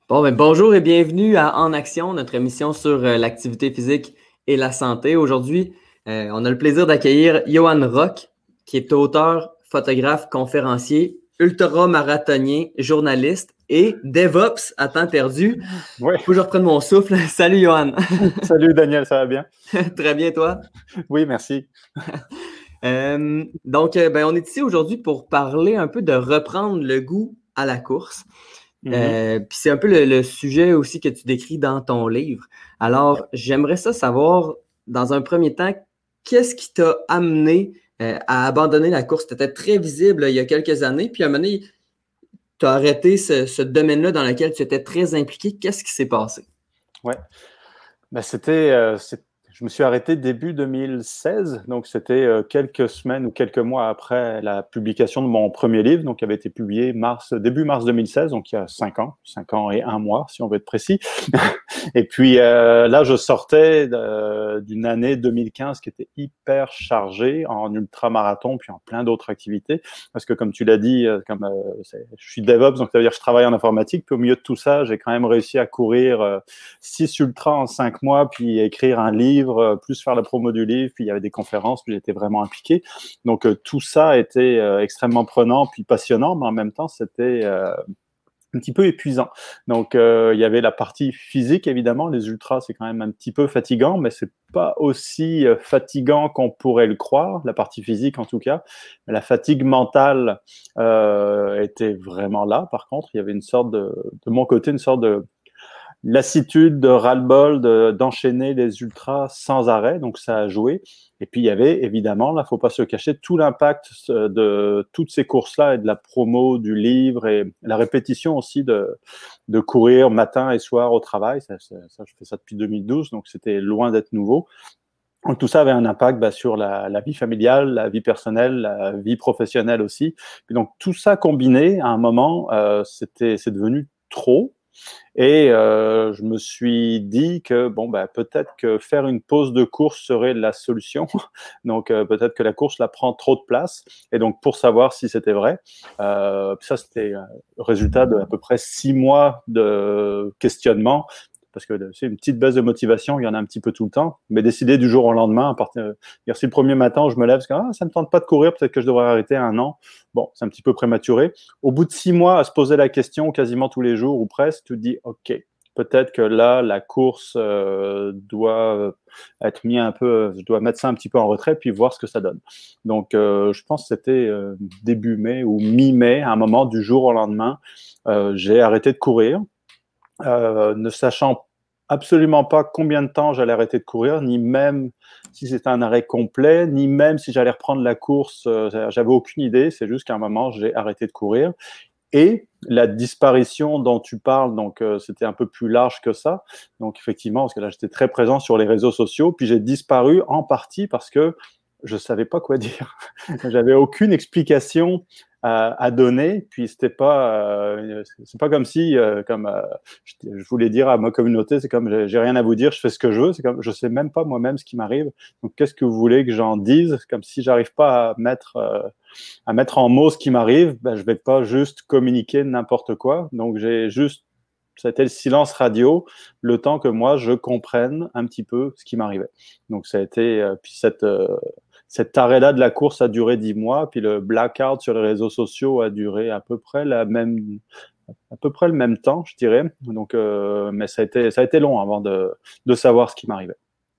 Bonjour et bienvenue à En Action, notre émission sur l'activité physique et la santé. Aujourd'hui, on a le plaisir d'accueillir Johan Rock, qui est auteur, photographe, conférencier, ultramarathonien, journaliste et DevOps à temps perdu. Oui. Faut que je reprenne mon souffle. Salut Johan. Salut Daniel, ça va bien? Très bien, toi? Oui, merci. On est ici aujourd'hui pour parler un peu de reprendre le goût à la course. Puis c'est un peu le sujet aussi que tu décris dans ton livre. Alors, j'aimerais savoir, dans un premier temps, qu'est-ce qui t'a amené à abandonner la course? Tu étais très visible il y a quelques années, puis à un moment donné, tu as arrêté ce domaine-là dans lequel tu étais très impliqué. Qu'est-ce qui s'est passé? Ouais. Je me suis arrêté début 2016, donc c'était quelques semaines ou quelques mois après la publication de mon premier livre, donc qui avait été publié début mars 2016, donc il y a 5 ans et 1 mois, si on veut être précis. Et puis là, je sortais d'une année 2015 qui était hyper chargée en ultramarathon, puis en plein d'autres activités, parce que comme tu l'as dit, je suis DevOps, donc ça veut dire que je travaille en informatique, puis au milieu de tout ça, j'ai quand même réussi à courir 6 ultras en 5 mois, puis écrire un livre, plus faire la promo du livre, puis il y avait des conférences, puis j'étais vraiment impliqué. Donc tout ça était extrêmement prenant, puis passionnant, mais en même temps, c'était un petit peu épuisant. Donc, il y avait la partie physique, évidemment. Les ultras, c'est quand même un petit peu fatigant, mais c'est pas aussi fatigant qu'on pourrait le croire, la partie physique en tout cas. Mais la fatigue mentale était vraiment là. Par contre, il y avait de mon côté, une sorte de lassitude, de ras-le-bol d'enchaîner les ultras sans arrêt, donc ça a joué. Et puis il y avait évidemment, là, faut pas se cacher, tout l'impact de toutes ces courses-là et de la promo du livre et la répétition aussi de courir matin et soir au travail. Ça, je fais ça depuis 2012, donc c'était loin d'être nouveau. Donc tout ça avait un impact sur la vie familiale, la vie personnelle, la vie professionnelle aussi. Et donc tout ça combiné, à un moment, c'est devenu trop. Et je me suis dit que peut-être que faire une pause de course serait la solution. Donc peut-être que la course la prend trop de place. Et donc pour savoir si c'était vrai, ça c'était le résultat de à peu près 6 mois de questionnement. Parce que c'est une petite baisse de motivation, il y en a un petit peu tout le temps. Mais décider du jour au lendemain, si le premier matin où je me lève, ça me tente pas de courir, peut-être que je devrais arrêter 1 an. Bon, c'est un petit peu prématuré. Au bout de 6 mois, à se poser la question quasiment tous les jours ou presque, tu te dis, OK, peut-être que là, la course doit être je dois mettre ça un petit peu en retrait puis voir ce que ça donne. Donc, je pense que c'était début mai ou mi-mai, à un moment du jour au lendemain, j'ai arrêté de courir. Ne sachant absolument pas combien de temps j'allais arrêter de courir, ni même si c'était un arrêt complet, ni même si j'allais reprendre la course. J'avais aucune idée. C'est juste qu'à un moment, j'ai arrêté de courir. Et la disparition dont tu parles, donc c'était un peu plus large que ça. Donc effectivement, parce que là, j'étais très présent sur les réseaux sociaux, puis j'ai disparu en partie parce que je savais pas quoi dire. J'avais aucune explication à donner, puis c'est pas comme si je voulais dire à ma communauté, c'est comme j'ai rien à vous dire, je fais ce que je veux, c'est comme je sais même pas moi-même ce qui m'arrive. Donc qu'est-ce que vous voulez que j'en dise? C'est comme si j'arrive pas à mettre en mots ce qui m'arrive, je vais pas juste communiquer n'importe quoi. Donc ça a été le silence radio, le temps que moi je comprenne un petit peu ce qui m'arrivait. Donc ça a été puis cet arrêt-là de la course a duré 10 mois, puis le blackout sur les réseaux sociaux a duré à peu près le même temps, je dirais. Donc, mais ça a été long avant de savoir ce qui m'arrivait.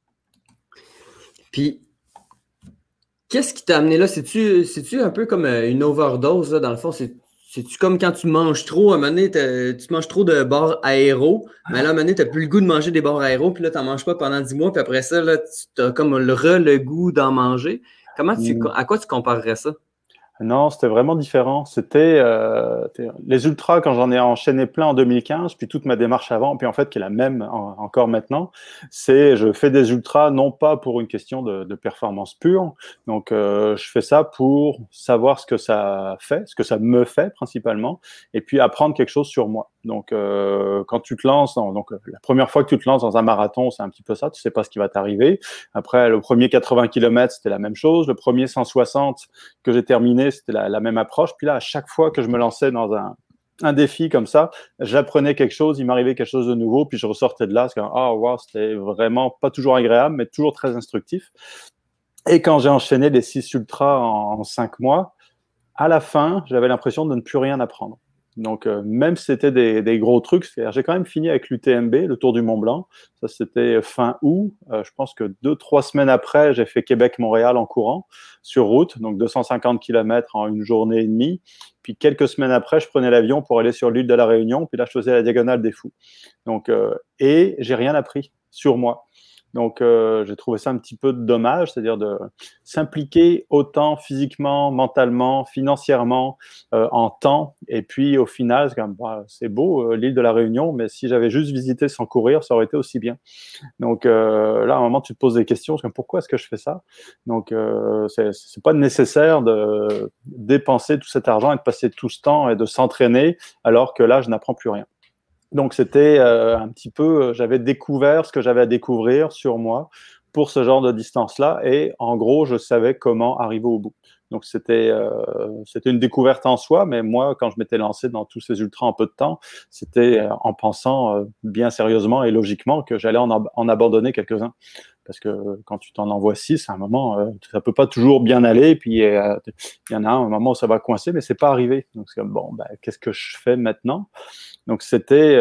Puis, qu'est-ce qui t'a amené là? C'est-tu un peu comme une overdose, là, dans le fond? C'est-tu comme quand tu manges trop, à un moment donné, tu manges trop de barres aéro, mais là, à un moment donné, t'as plus le goût de manger des barres aéro, puis là, t'en manges pas pendant 10 mois, puis après ça, là, tu as comme le goût d'en manger. À quoi tu comparerais ça? Non, c'était vraiment différent. C'était les ultras quand j'en ai enchaîné plein en 2015, puis toute ma démarche avant, puis en fait qui est la même encore maintenant. C'est je fais des ultras non pas pour une question de performance pure. Donc je fais ça pour savoir ce que ça fait, ce que ça me fait principalement, et puis apprendre quelque chose sur moi. Donc quand tu te lances, la première fois que tu te lances dans un marathon, c'est un petit peu ça. Tu sais pas ce qui va t'arriver. Après le premier 80 km, c'était la même chose. Le premier 160 que j'ai terminé, c'était la même approche. Puis là, à chaque fois que je me lançais dans un un défi comme ça. J'apprenais quelque chose, il m'arrivait quelque chose de nouveau, puis je ressortais de là. C'est comme, wow, c'était vraiment pas toujours agréable, mais toujours très instructif. Et quand j'ai enchaîné les 6 ultras en 5 mois, à la fin, j'avais l'impression de ne plus rien apprendre. Donc, même si c'était des gros trucs, j'ai quand même fini avec l'UTMB, le Tour du Mont Blanc. Ça, c'était fin août. Je pense que 2-3 semaines après, j'ai fait Québec-Montréal en courant sur route, donc 250 km en une journée et demie. Puis quelques semaines après, je prenais l'avion pour aller sur l'île de la Réunion. Puis là, je faisais la diagonale des Fous. Donc, et j'ai rien appris sur moi. Donc, j'ai trouvé ça un petit peu dommage, c'est-à-dire de s'impliquer autant physiquement, mentalement, financièrement, en temps. Et puis, au final, c'est comme, bah, c'est beau, l'île de la Réunion, mais si j'avais juste visité sans courir, ça aurait été aussi bien. Donc, là, à un moment, tu te poses des questions, comme, pourquoi est-ce que je fais ça? Donc, c'est pas nécessaire de dépenser tout cet argent et de passer tout ce temps et de s'entraîner, alors que là, je n'apprends plus rien. Donc, c'était un petit peu, j'avais découvert ce que j'avais à découvrir sur moi pour ce genre de distance-là. Et en gros, je savais comment arriver au bout. Donc, c'était une découverte en soi. Mais moi, quand je m'étais lancé dans tous ces ultras en peu de temps, c'était en pensant bien sérieusement et logiquement que j'allais en abandonner quelques-uns. Parce que quand tu t'en envoies 6, à un moment, ça peut pas toujours bien aller. Puis, il y en a un moment où ça va coincer, mais c'est pas arrivé. Donc, c'est comme, bon, ben, qu'est-ce que je fais maintenant? Donc, c'était,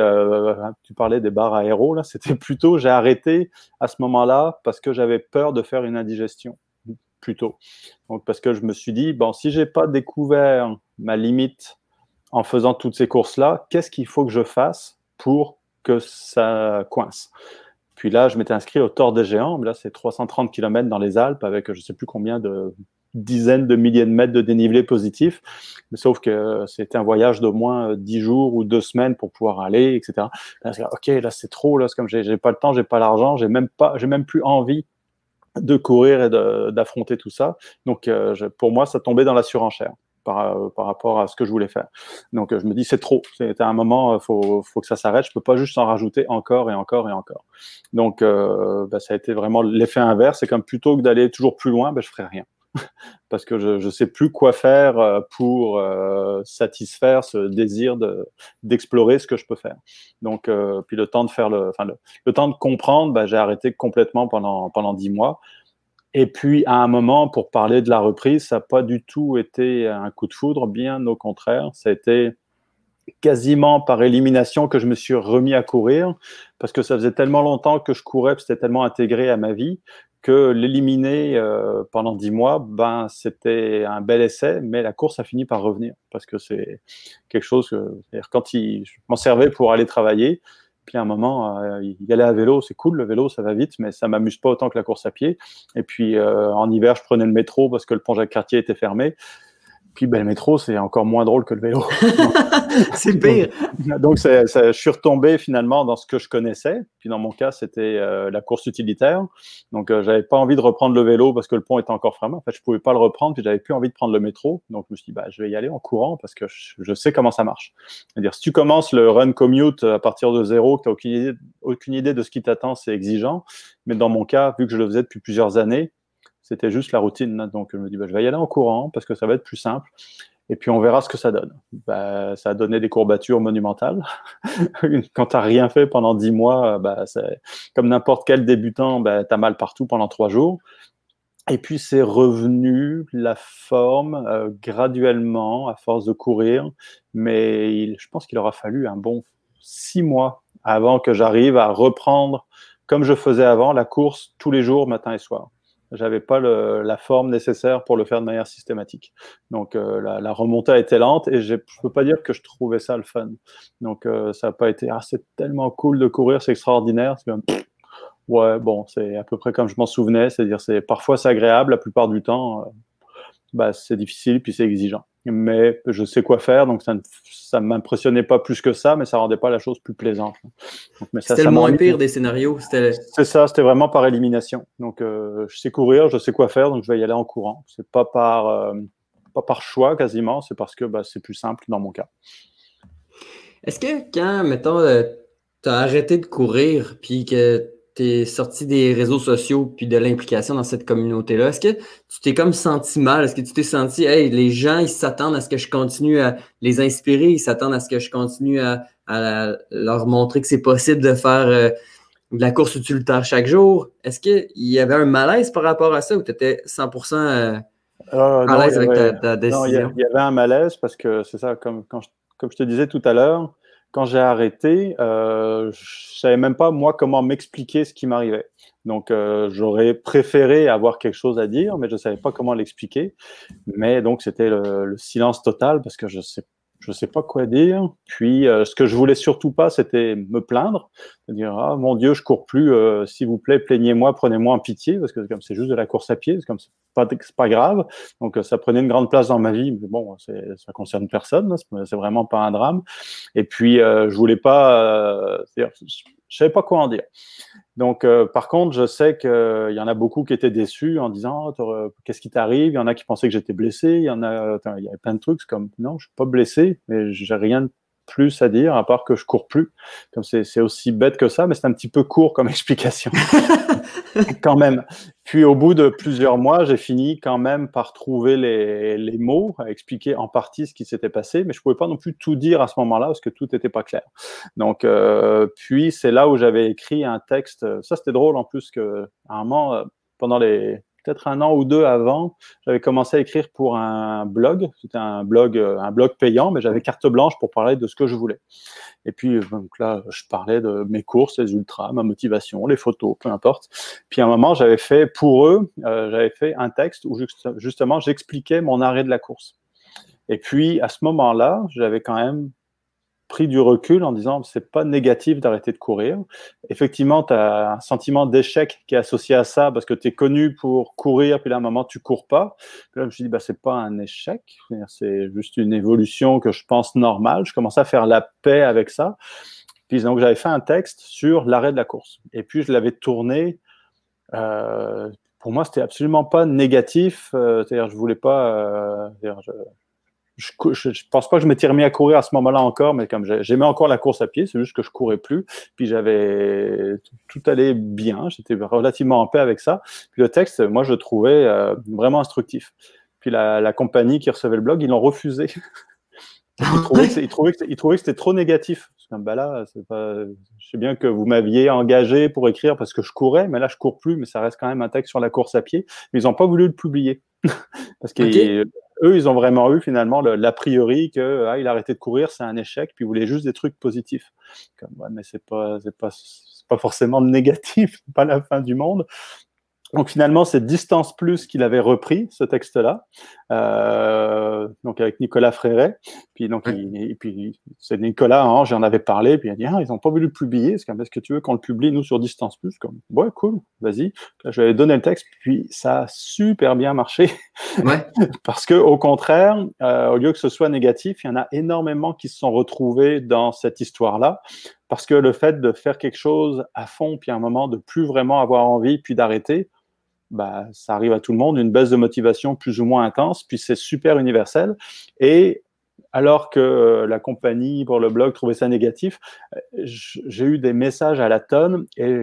tu parlais des barres aéros, là, c'était plutôt, j'ai arrêté à ce moment-là parce que j'avais peur de faire une indigestion, plutôt. Donc, parce que je me suis dit, bon, si j'ai pas découvert ma limite en faisant toutes ces courses-là, qu'est-ce qu'il faut que je fasse pour que ça coince? Puis là, je m'étais inscrit au Tour des Géants. Là, c'est 330 km dans les Alpes avec je ne sais plus combien de dizaines de milliers de mètres de dénivelé positif. Mais sauf que c'était un voyage d'au moins 10 jours ou 2 semaines pour pouvoir aller, etc. Là, OK, là, c'est trop. Là, c'est comme j'ai pas le temps, j'ai pas l'argent, j'ai même plus envie de courir et d'affronter tout ça. Donc, pour moi, ça tombait dans la surenchère. Par rapport à ce que je voulais faire. Donc, je me dis, c'est trop. C'est à un moment, faut que ça s'arrête. Je peux pas juste en rajouter encore et encore et encore. Donc, ça a été vraiment l'effet inverse. C'est comme plutôt que d'aller toujours plus loin, je ferai rien. Parce que je sais plus quoi faire pour satisfaire ce désir d'explorer ce que je peux faire. Donc, puis le temps de faire le temps de comprendre, j'ai arrêté complètement pendant 10 mois. Et puis, à un moment, pour parler de la reprise, ça n'a pas du tout été un coup de foudre, bien au contraire. Ça a été quasiment par élimination que je me suis remis à courir, parce que ça faisait tellement longtemps que je courais, c'était tellement intégré à ma vie, que l'éliminer pendant 10 mois, c'était un bel essai, mais la course a fini par revenir, parce que c'est quelque chose que, c'est-à-dire quand je m'en servais pour aller travailler, puis à un moment, y aller à vélo, c'est cool, le vélo, ça va vite, mais ça m'amuse pas autant que la course à pied. Et puis, en hiver, je prenais le métro parce que le pont Jacques-Cartier était fermé. Puis, le métro, c'est encore moins drôle que le vélo. C'est pire. Donc, je suis retombé finalement dans ce que je connaissais. Puis, dans mon cas, c'était la course utilitaire. Donc, j'avais pas envie de reprendre le vélo parce que le pont était encore fermé. En fait, je pouvais pas le reprendre. Puis, j'avais plus envie de prendre le métro. Donc, je me suis dit, je vais y aller en courant parce que je sais comment ça marche. C'est-à-dire, si tu commences le run commute à partir de zéro, que tu n'as aucune idée de ce qui t'attend, c'est exigeant. Mais dans mon cas, vu que je le faisais depuis plusieurs années, c'était juste la routine. Donc, je me dis, je vais y aller en courant parce que ça va être plus simple. Et puis, on verra ce que ça donne. Ça a donné des courbatures monumentales. Quand tu n'as rien fait pendant 10 mois, c'est comme n'importe quel débutant, tu as mal partout pendant 3 jours. Et puis, c'est revenu la forme graduellement, à force de courir. Mais je pense qu'il aura fallu un bon 6 mois avant que j'arrive à reprendre, comme je faisais avant, la course tous les jours, matin et soir. J'avais pas la forme nécessaire pour le faire de manière systématique. Donc, la remontée a été lente et je peux pas dire que je trouvais ça le fun. Donc, ça n'a pas été « Ah, c'est tellement cool de courir, c'est extraordinaire ». C'est comme, ouais, bon, c'est à peu près comme je m'en souvenais. C'est-à-dire, parfois c'est agréable, la plupart du temps, c'est difficile puis c'est exigeant. Mais je sais quoi faire, donc ça ne m'impressionnait pas plus que ça, mais ça rendait pas la chose plus plaisante. Donc, c'était le moins pire des scénarios. C'est ça, c'était vraiment par élimination. Donc, je sais courir, je sais quoi faire, donc je vais y aller en courant. C'est pas par choix quasiment, c'est parce que c'est plus simple dans mon cas. Est-ce que quand, mettons, tu as arrêté de courir, puis que t'es sorti des réseaux sociaux puis de l'implication dans cette communauté-là, est-ce que tu t'es comme senti mal? Est-ce que tu t'es senti, hey, les gens, ils s'attendent à ce que je continue à les inspirer, ils s'attendent à ce que je continue à leur montrer que c'est possible de faire de la course utilitaire chaque jour? Est-ce qu'il y avait un malaise par rapport à ça ou tu étais 100% à Non, l'aise avec ta décision? il y avait un malaise parce que c'est ça, comme je te disais tout à l'heure, quand j'ai arrêté, je savais même pas moi comment m'expliquer ce qui m'arrivait. Donc j'aurais préféré avoir quelque chose à dire, mais je savais pas comment l'expliquer. Mais donc c'était le silence total parce que je sais pas quoi dire. Puis ce que je voulais surtout pas, c'était me plaindre, dire ah mon Dieu, je cours plus, s'il vous plaît, plaignez-moi, prenez-moi en pitié parce que comme c'est juste de la course à pied, c'est pas grave. Donc ça prenait une grande place dans ma vie, mais bon, ça concerne personne, c'est vraiment pas un drame. Et puis je voulais pas, je savais pas quoi en dire. Donc, par contre, je sais qu'il y en a beaucoup qui étaient déçus en disant qu'est-ce qui t'arrive? Il y en a qui pensaient que j'étais blessé. Il y avait plein de trucs. C'est comme non, je suis pas blessé, mais j'ai rien de plus à dire à part que je cours plus. Comme c'est aussi bête que ça, mais c'est un petit peu court comme explication quand même. Puis au bout de plusieurs mois, j'ai fini quand même par trouver les mots, à expliquer en partie ce qui s'était passé, mais je pouvais pas non plus tout dire à ce moment-là parce que tout n'était pas clair. Donc, puis c'est là où j'avais écrit un texte. Ça, c'était drôle en plus que à un moment, pendant peut-être un an ou deux avant, j'avais commencé à écrire pour un blog. C'était un blog payant, mais j'avais carte blanche pour parler de ce que je voulais. Et puis donc là, je parlais de mes courses, les ultras, ma motivation, les photos, peu importe. Puis à un moment, j'avais fait pour eux, j'avais fait un texte où justement j'expliquais mon arrêt de la course. Et puis à ce moment-là, j'avais quand même pris du recul en disant c'est pas négatif d'arrêter de courir. Effectivement, tu as un sentiment d'échec qui est associé à ça parce que tu es connu pour courir, puis là, à un moment, tu cours pas. Puis là, je me suis dit, c'est pas un échec, c'est juste une évolution que je pense normale. Je commençais à faire la paix avec ça. Puis donc, j'avais fait un texte sur l'arrêt de la course. Et puis, je l'avais tourné. Pour moi, c'était absolument pas négatif. C'est-à-dire, je voulais pas. Je pense pas que je m'étais remis à courir à ce moment-là encore, mais comme j'aimais encore la course à pied, c'est juste que je courais plus. Puis tout allait bien, j'étais relativement en paix avec ça. Puis le texte, moi, je le trouvais vraiment instructif. Puis la compagnie qui recevait le blog, ils l'ont refusé. Ils trouvaient que c'était trop négatif. Comme, là, je sais bien que vous m'aviez engagé pour écrire parce que je courais, mais là, je cours plus, mais ça reste quand même un texte sur la course à pied. Mais ils n'ont pas voulu le publier. Parce qu'eux, ils ont vraiment eu finalement l'a priori que il a arrêté de courir, c'est un échec, puis ils voulaient juste des trucs positifs. Comme, mais c'est pas forcément négatif, c'est pas la fin du monde. Donc finalement, c'est Distance Plus qu'il avait repris ce texte-là, donc avec Nicolas Fréret. Puis donc, puis c'est Nicolas, hein, j'en avais parlé, puis il a dit ils n'ont pas voulu le publier. Est-ce que tu veux qu'on le publie nous sur Distance Plus? Comme ouais, cool, vas-y. Là, je lui avais donné le texte, puis ça a super bien marché. Ouais. Parce que au contraire, au lieu que ce soit négatif, il y en a énormément qui se sont retrouvés dans cette histoire-là. Parce que le fait de faire quelque chose à fond, puis à un moment de plus vraiment avoir envie, puis d'arrêter, ça arrive à tout le monde, une baisse de motivation plus ou moins intense, puis c'est super universel. Et alors que la compagnie pour le blog trouvait ça négatif, j'ai eu des messages à la tonne et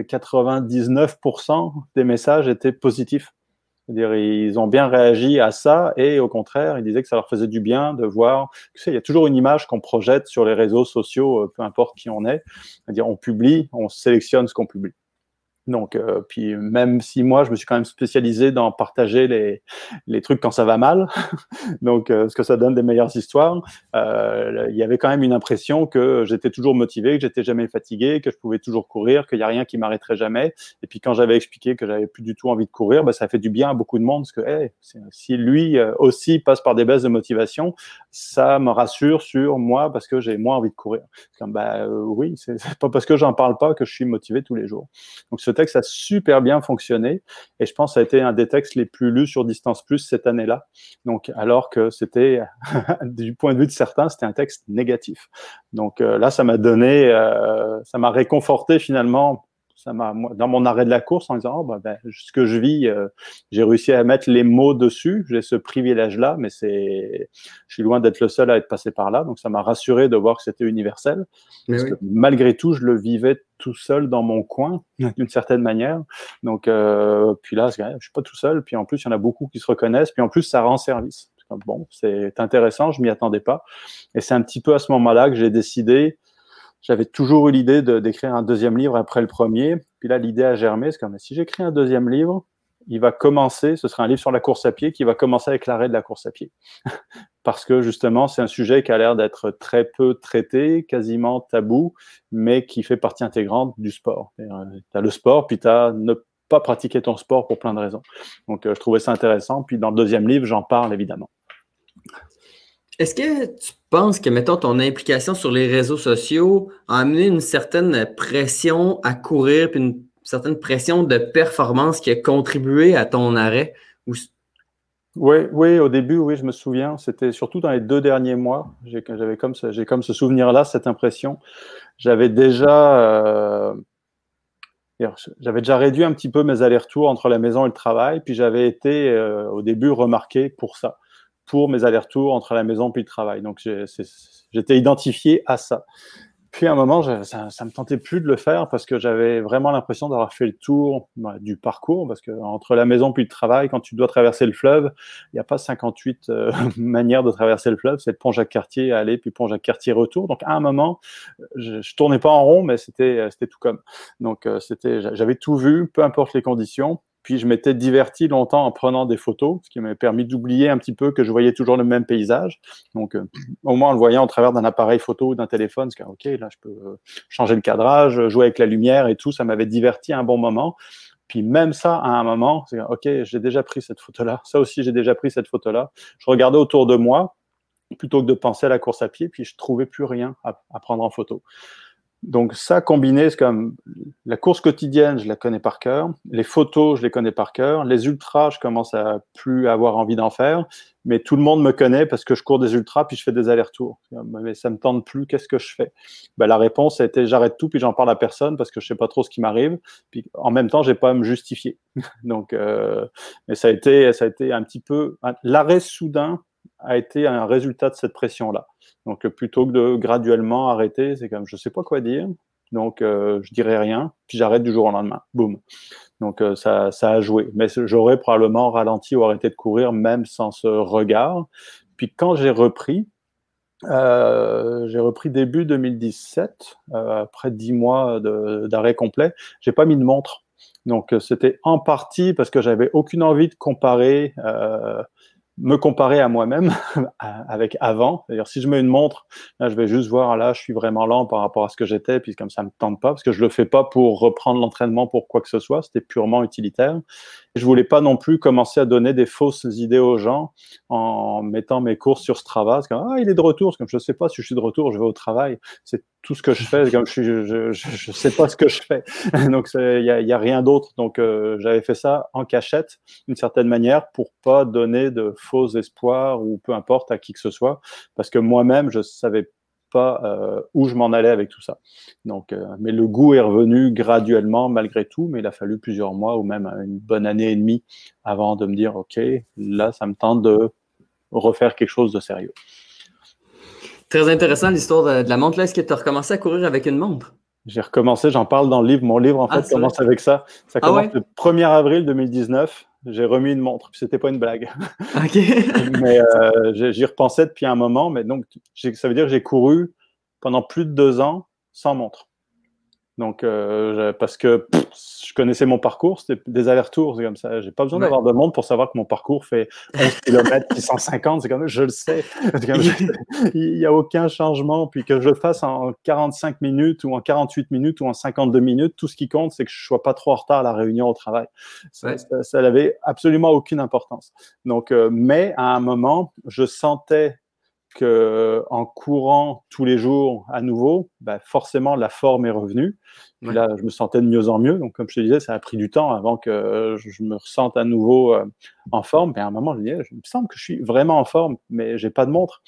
99% des messages étaient positifs. C'est-à-dire, ils ont bien réagi à ça et au contraire, ils disaient que ça leur faisait du bien de voir. Tu sais, il y a toujours une image qu'on projette sur les réseaux sociaux, peu importe qui on est. C'est-à-dire, on publie, on sélectionne ce qu'on publie. Donc, puis même si moi, je me suis quand même spécialisé dans partager les trucs quand ça va mal, donc ce que ça donne des meilleures histoires, il y avait quand même une impression que j'étais toujours motivé, que j'étais jamais fatigué, que je pouvais toujours courir, qu'il y a rien qui m'arrêterait jamais. Et puis quand j'avais expliqué que j'avais plus du tout envie de courir, ça fait du bien à beaucoup de monde parce que si lui aussi passe par des baisses de motivation, ça me rassure sur moi parce que j'ai moins envie de courir. Comme oui, c'est pas parce que j'en parle pas que je suis motivé tous les jours. Donc ce texte a super bien fonctionné et je pense que ça a été un des textes les plus lus sur Distance Plus cette année-là. Donc, alors que c'était, du point de vue de certains, c'était un texte négatif. Donc là, ça m'a réconforté finalement dans mon arrêt de la course, en disant, ce que je vis, j'ai réussi à mettre les mots dessus. J'ai ce privilège-là, mais je suis loin d'être le seul à être passé par là. Donc, ça m'a rassuré de voir que c'était universel. Parce que malgré tout, je le vivais tout seul dans mon coin, d'une certaine manière. Donc, puis là, je suis pas tout seul. Puis en plus, il y en a beaucoup qui se reconnaissent. Puis en plus, ça rend service. Bon, c'est intéressant, je m'y attendais pas. Et c'est un petit peu à ce moment-là que j'ai décidé. J'avais toujours eu l'idée d'écrire un deuxième livre après le premier. Puis là, l'idée a germé. C'est comme si j'écris un deuxième livre, il va commencer, ce sera un livre sur la course à pied qui va commencer avec l'arrêt de la course à pied. Parce que justement, c'est un sujet qui a l'air d'être très peu traité, quasiment tabou, mais qui fait partie intégrante du sport. Tu as le sport, puis tu as ne pas pratiquer ton sport pour plein de raisons. Donc, je trouvais ça intéressant. Puis dans le deuxième livre, j'en parle évidemment. Est-ce que tu penses que, mettons, ton implication sur les réseaux sociaux a amené une certaine pression à courir, puis une certaine pression de performance qui a contribué à ton arrêt? Oui, au début, oui, je me souviens. C'était surtout dans les 2 derniers mois. J'ai comme ce souvenir-là, cette impression. J'avais déjà réduit un petit peu mes allers-retours entre la maison et le travail, puis j'avais été au début remarqué pour ça, pour mes allers-retours entre la maison et le travail. Donc j'étais identifié à ça. Puis à un moment, ça me tentait plus de le faire parce que j'avais vraiment l'impression d'avoir fait le tour du parcours, parce que entre la maison puis le travail, quand tu dois traverser le fleuve, il n'y a pas 58 manières de traverser le fleuve, c'est le pont Jacques-Cartier aller, puis pont Jacques-Cartier retour. Donc à un moment, je tournais pas en rond, mais c'était tout comme. Donc j'avais tout vu, peu importe les conditions. Puis je m'étais diverti longtemps en prenant des photos, ce qui m'avait permis d'oublier un petit peu que je voyais toujours le même paysage. Donc, au moins en le voyant au travers d'un appareil photo ou d'un téléphone, c'est que, OK, là, je peux changer le cadrage, jouer avec la lumière et tout. Ça m'avait diverti un bon moment. Puis même ça, à un moment, c'est OK, j'ai déjà pris cette photo-là. Ça aussi, j'ai déjà pris cette photo-là. Je regardais autour de moi plutôt que de penser à la course à pied, puis je trouvais plus rien à prendre en photo. Donc ça combiné, c'est comme la course quotidienne, je la connais par cœur, les photos, je les connais par cœur, les ultras, je commence à plus avoir envie d'en faire, mais tout le monde me connaît parce que je cours des ultras puis je fais des allers-retours. Mais ça me tente plus, qu'est-ce que je fais? La réponse a été j'arrête tout puis j'en parle à personne parce que je sais pas trop ce qui m'arrive. Puis en même temps, j'ai pas à me justifier. Donc, mais ça a été un petit peu l'arrêt soudain a été un résultat de cette pression-là. Donc, plutôt que de graduellement arrêter, c'est comme je sais pas quoi dire, donc je dirai rien, puis j'arrête du jour au lendemain. Boum. Donc, ça a joué. Mais j'aurais probablement ralenti ou arrêté de courir, même sans ce regard. Puis quand j'ai repris début 2017, après 10 mois d'arrêt complet, j'ai pas mis de montre. Donc, c'était en partie parce que j'avais aucune envie de me comparer à moi-même avec avant. C'est-à-dire, si je mets une montre, là, je vais juste voir, là, je suis vraiment lent par rapport à ce que j'étais, puis comme ça me tente pas, parce que je le fais pas pour reprendre l'entraînement pour quoi que ce soit, c'était purement utilitaire. Et je voulais pas non plus commencer à donner des fausses idées aux gens en mettant mes courses sur Strava. C'est comme, il est de retour. C'est comme, je sais pas si je suis de retour, je vais au travail. C'est tout ce que je fais. C'est comme, je sais pas ce que je fais. Donc, il y a rien d'autre. Donc, j'avais fait ça en cachette, d'une certaine manière, pour pas donner de faux espoirs ou peu importe à qui que ce soit, parce que moi-même, je savais pas où je m'en allais avec tout ça. Donc, mais le goût est revenu graduellement malgré tout, mais il a fallu plusieurs mois ou même une bonne année et demie avant de me dire, OK, là, ça me tente de refaire quelque chose de sérieux. Très intéressant l'histoire de la montre. Là, est-ce que tu as recommencé à courir avec une montre? J'ai recommencé, j'en parle dans le livre. Mon livre, en fait, commence avec ça. Ça commence le 1er avril 2019. J'ai remis une montre, puis c'était pas une blague. OK. Mais j'y repensais depuis un moment. Mais donc, ça veut dire que j'ai couru pendant plus de 2 ans sans montre. Donc, parce que je connaissais mon parcours, c'était des allers-retours, c'est comme ça. J'ai pas besoin d'avoir de montre pour savoir que mon parcours fait 11 km, 650, c'est comme je le sais. Il n'y a aucun changement. Puis que je le fasse en 45 minutes ou en 48 minutes ou en 52 minutes, tout ce qui compte, c'est que je sois pas trop en retard à la réunion au travail. Ça n'avait absolument aucune importance. Donc, mais à un moment, je sentais que en courant tous les jours à nouveau, forcément la forme est revenue. Puis là, je me sentais de mieux en mieux. Donc, comme je te disais, ça a pris du temps avant que je me ressente à nouveau en forme. Et à un moment, je me disais, il me semble que je suis vraiment en forme, mais j'ai pas de montre.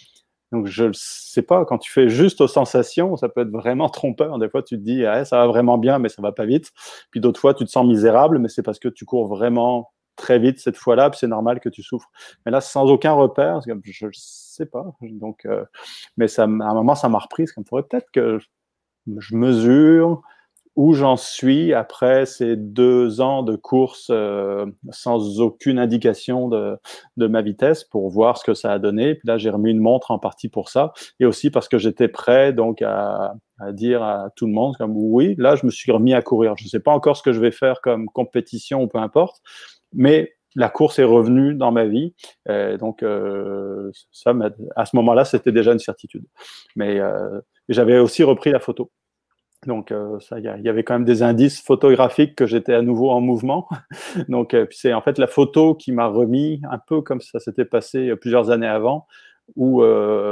Donc, je ne sais pas, quand tu fais juste aux sensations, ça peut être vraiment trompeur. Des fois, tu te dis, ah, ça va vraiment bien, mais ça va pas vite. Puis d'autres fois, tu te sens misérable, mais c'est parce que tu cours vraiment très vite cette fois-là, puis c'est normal que tu souffres. Mais là, sans aucun repère, je ne sais pas. Donc, mais ça, à un moment, ça m'a repris. Il faudrait peut-être que je mesure où j'en suis après ces 2 ans de course sans aucune indication de ma vitesse pour voir ce que ça a donné. Puis là, j'ai remis une montre en partie pour ça et aussi parce que j'étais prêt donc à dire à tout le monde comme oui, là, je me suis remis à courir. Je ne sais pas encore ce que je vais faire comme compétition ou peu importe, mais la course est revenue dans ma vie. Donc, ça, à ce moment-là, c'était déjà une certitude. Mais j'avais aussi repris la photo. Donc, il y avait quand même des indices photographiques que j'étais à nouveau en mouvement. Donc, puis c'est en fait la photo qui m'a remis un peu comme ça s'était passé plusieurs années avant, où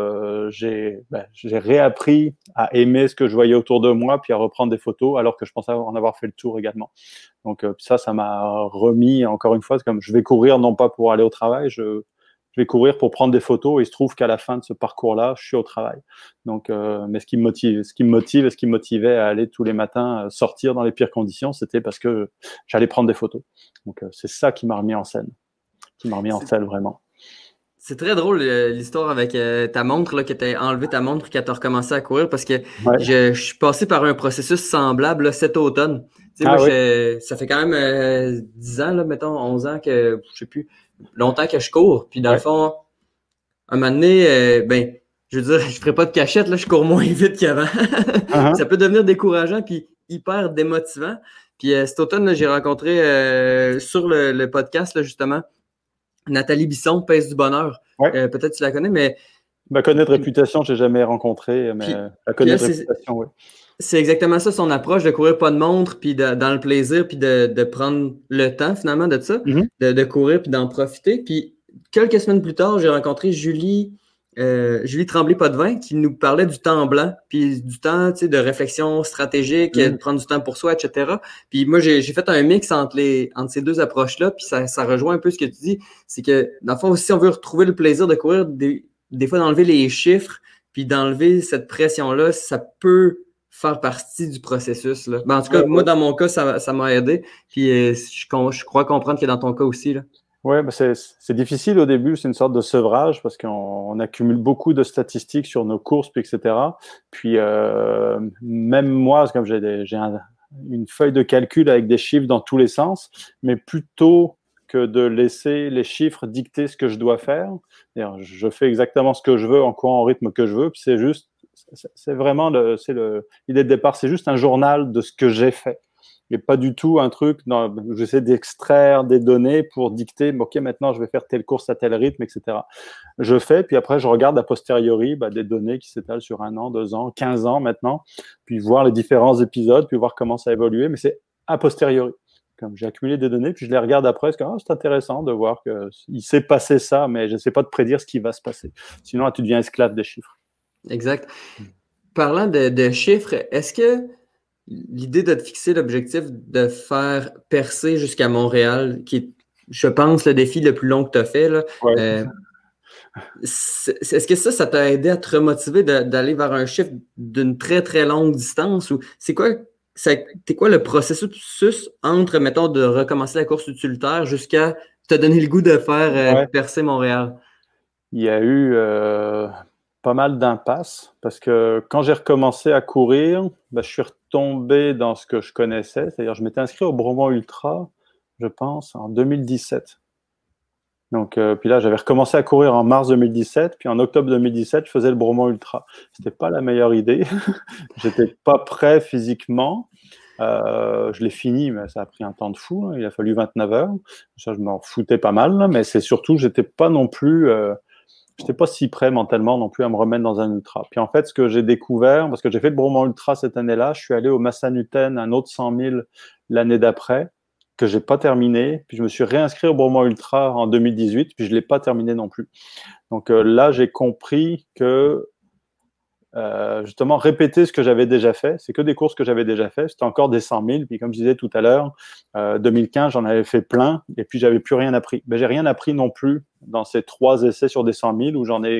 j'ai réappris à aimer ce que je voyais autour de moi, puis à reprendre des photos, alors que je pensais en avoir fait le tour également. Donc, ça m'a remis, encore une fois, c'est comme je vais courir non pas pour aller au travail, je vais courir pour prendre des photos et il se trouve qu'à la fin de ce parcours-là, je suis au travail. Donc, mais ce qui me motive et ce qui me motivait à aller tous les matins sortir dans les pires conditions, c'était parce que j'allais prendre des photos. Donc, c'est ça qui m'a remis en scène, vraiment. C'est très drôle l'histoire avec ta montre, là, que tu as enlevé ta montre quand tu as recommencé à courir parce que Ouais. je suis passé par un processus semblable là, cet automne. Tu sais, moi, Oui. ça fait quand même 10 ans, là, mettons 11 ans que je sais plus, longtemps que je cours. Puis dans le fond, un moment donné, ben, je veux dire, je ferai pas de cachette, là, je cours moins vite qu'avant. Ça peut devenir décourageant puis hyper démotivant. Puis cet automne, là, j'ai rencontré sur le podcast, là, justement, Nathalie Bisson, Pèse du bonheur. Ouais. Peut-être tu la connais, mais... La connaît de réputation, je n'ai jamais rencontré, mais la connaît de réputation, oui. C'est exactement ça, son approche de courir pas de montre, puis dans le plaisir, puis de prendre le temps, finalement, de ça, de courir, puis d'en profiter. Puis, quelques semaines plus tard, j'ai rencontré Julie Tremblay-Potvin, qui nous parlait du temps blanc, puis du temps, tu sais, de réflexion stratégique, de prendre du temps pour soi, etc. Puis moi, j'ai fait un mix entre ces deux approches-là, puis ça rejoint un peu ce que tu dis. C'est que, dans le fond, si on veut retrouver le plaisir de courir, des fois, d'enlever les chiffres, puis d'enlever cette pression-là, ça peut faire partie du processus, là. Ben, en tout cas, moi, dans mon cas, ça m'a aidé. Puis je crois comprendre que dans ton cas aussi, là. Oui, bah c'est difficile au début, c'est une sorte de sevrage parce qu'on accumule beaucoup de statistiques sur nos courses, puis etc. Puis même moi, comme j'ai une feuille de calcul avec des chiffres dans tous les sens, mais plutôt que de laisser les chiffres dicter ce que je dois faire, je fais exactement ce que je veux en courant au rythme que je veux, puis c'est vraiment l'idée de départ, c'est juste un journal de ce que j'ai fait. Et pas du tout un truc où j'essaie d'extraire des données pour dicter, OK, maintenant je vais faire telle course à tel rythme, etc. Je fais, puis après je regarde a posteriori des données qui s'étalent sur 1 an, 2 ans, 15 ans maintenant, puis voir les différents épisodes, puis voir comment ça a évolué, mais c'est a posteriori. Comme j'ai accumulé des données, puis je les regarde après, c'est intéressant de voir qu'il s'est passé ça, mais je ne sais pas te prédire ce qui va se passer. Sinon, tu deviens esclave des chiffres. Exact. Parlant de chiffres, est-ce que l'idée de te fixer l'objectif de faire percer jusqu'à Montréal, qui est, je pense, le défi le plus long que tu as fait, là, est-ce que ça t'a aidé à te remotiver d'aller vers un chiffre d'une très, très longue distance? Ou c'est quoi le processus entre, mettons, de recommencer la course utilitaire jusqu'à te donner le goût de faire percer Montréal? Il y a eu pas mal d'impasses parce que quand j'ai recommencé à courir, je suis retombé dans ce que je connaissais, c'est-à-dire je m'étais inscrit au Bromont Ultra, je pense, en 2017. Donc, puis là, j'avais recommencé à courir en mars 2017, puis en octobre 2017, je faisais le Bromont Ultra. C'était pas la meilleure idée. J'étais pas prêt physiquement. Je l'ai fini, mais ça a pris un temps de fou. Il a fallu 29 heures. Ça, je m'en foutais pas mal, mais c'est surtout, j'étais pas non plus, j'étais pas si prêt mentalement non plus à me remettre dans un ultra. Puis en fait, ce que j'ai découvert, parce que j'ai fait le Bromont Ultra cette année-là, je suis allé au Massanutten, un autre 100 000 l'année d'après, que j'ai pas terminé. Puis je me suis réinscrit au Bromont Ultra en 2018, puis je l'ai pas terminé non plus. Donc là, j'ai compris que justement, répéter ce que j'avais déjà fait. C'est que des courses que j'avais déjà fait. C'était encore des 100 000. Puis comme je disais tout à l'heure, 2015, j'en avais fait plein et puis j'avais plus rien appris. J'ai rien appris non plus dans ces 3 essais sur des 100 000 où j'en ai